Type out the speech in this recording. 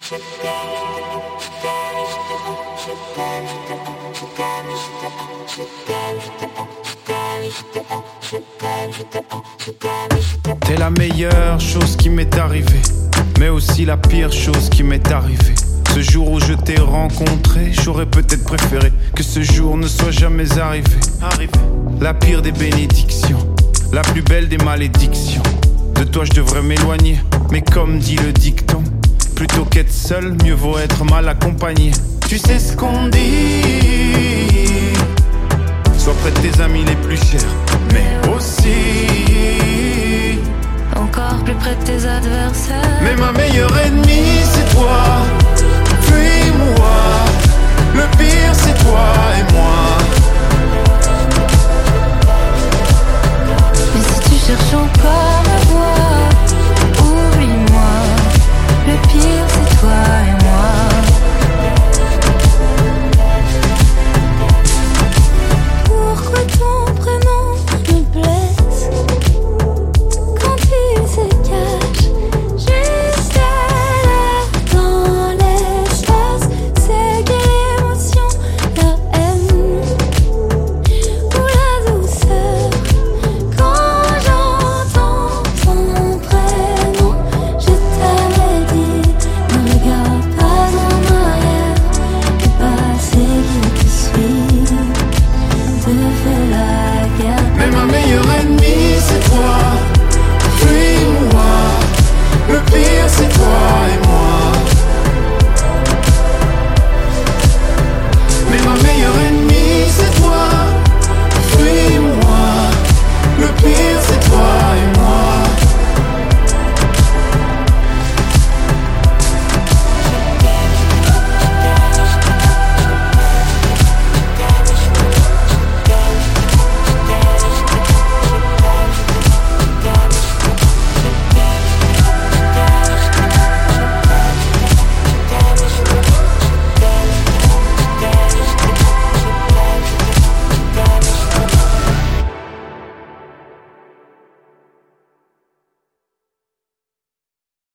T'es la meilleure chose qui m'est arrivée, mais aussi la pire chose qui m'est arrivée. Ce jour où je t'ai rencontré, j'aurais peut-être préféré que ce jour ne soit jamais arrivé. La pire des bénédictions, la plus belle des malédictions. De toi je devrais m'éloigner, mais comme dit le dicton, plutôt qu'être seul, mieux vaut être mal accompagné. Tu sais ce qu'on dit, sois près de tes amis les plus chers, mais aussi encore plus près de tes adversaires. mais ma meilleure ennemie, c'est